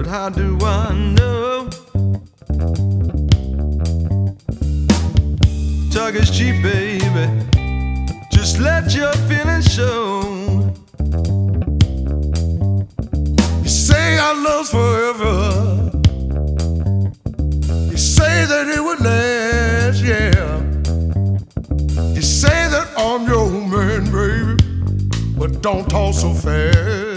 but how do I know? Talk is cheap, baby. Just let your feelings show. You say our love's forever. You say that it would last, yeah. You say that I'm your man, baby, but don't talk so fast.